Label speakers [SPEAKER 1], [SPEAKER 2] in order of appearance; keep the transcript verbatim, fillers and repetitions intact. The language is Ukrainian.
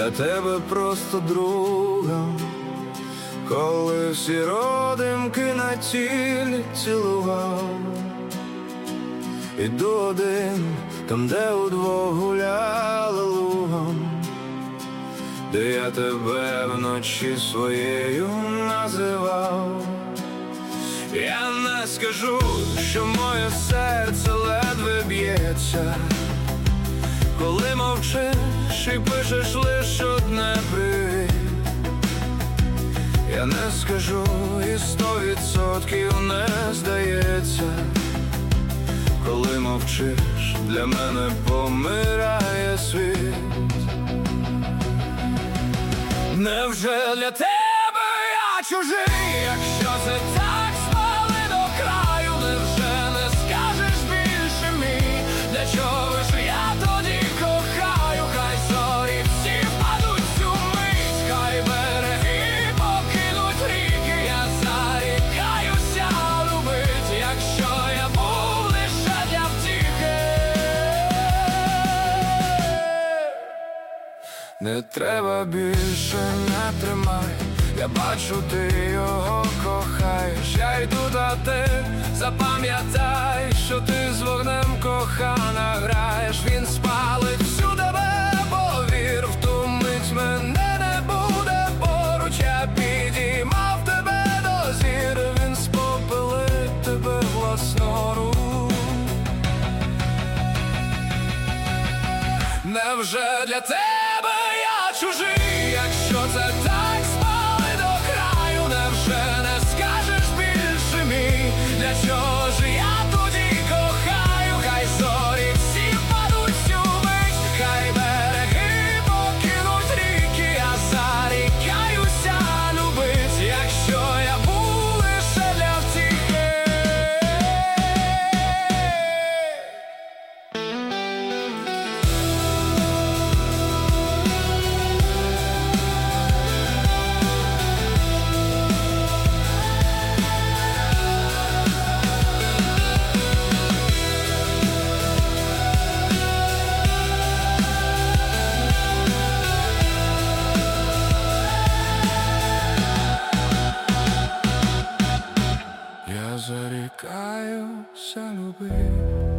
[SPEAKER 1] для тебе просто другом. Коли всі родимки на тілі цілував, іду один, там, де удвох гуляли лугом, де я тебе вночі своєю називав. Я не скажу, що моє серце ледве б'ється, коли мовчиш і пишеш лиш одне привіт. Я не скажу, і сто відсотків не здається, коли мовчиш, для мене помирає світ. Невже для тебе я чужий, якщо це так, спали до краю? Невже не скажеш більше мій, для чого ж я тоді кохаю? Хай зорі всі впадуть цю мить, хай береги покинуть ріки, я зарікаюся любить, якщо я був лише для втіхи. Не треба більше, не тримай, я бачу, ти його кохаєш. Я йду, та ти запам'ятай, що ти з вогнем кохана граєш. Він спалить всю тебе, повір, в ту мить мене не буде поруч. Я підіймав тебе до зір, він спопилить тебе власноруч. Невже для тебе я чужий, якщо це так, спали до краю? Невже не скажеш більше мій, для чого ж я тоді кохаю? Хай зорі всі впадуть цю мить, хай береги покинуть ріки, я зарікаюся любить, якщо я був лише для втіхи. Я зарікаюся любить.